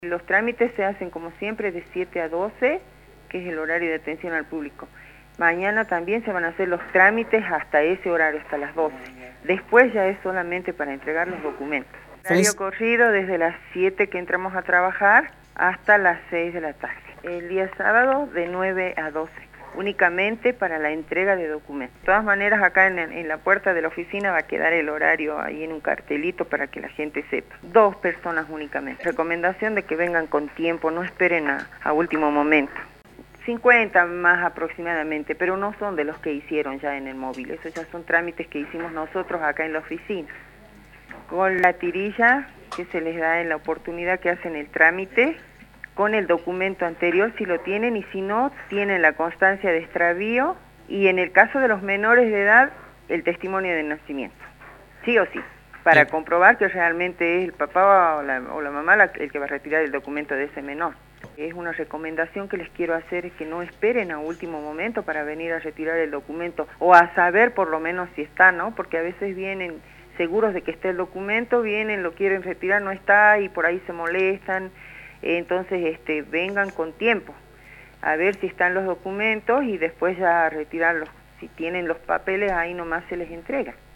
Los trámites se hacen como siempre de 7 a 12, que es el horario de atención al público. Mañana también se van a hacer los trámites hasta ese horario, hasta las 12. Después ya es solamente para entregar los documentos. Horario corrido desde las 7 que entramos a trabajar hasta las 6 de la tarde. El día sábado de 9 a 12, únicamente para la entrega de documentos. De todas maneras, acá en la puerta de la oficina va a quedar el horario ahí en un cartelito para que la gente sepa. 2 personas únicamente. Recomendación de que vengan con tiempo, no esperen a último momento. 50 más aproximadamente, pero no son de los que hicieron ya en el móvil. Esos ya son trámites que hicimos nosotros acá en la oficina. Con la tirilla que se les da en la oportunidad que hacen el trámite, con el documento anterior si lo tienen, y si no, tienen la constancia de extravío, y en el caso de los menores de edad, el testimonio de nacimiento, sí o sí, para comprobar que realmente es el papá o la mamá el que va a retirar el documento de ese menor. Es una recomendación que les quiero hacer, es que no esperen a último momento para venir a retirar el documento, o a saber por lo menos si está, ¿no? Porque a veces vienen seguros de que está el documento, vienen, lo quieren retirar, no está, y por ahí se molestan. Entonces vengan con tiempo a ver si están los documentos y después ya retirarlos. Si tienen los papeles, ahí nomás se les entrega.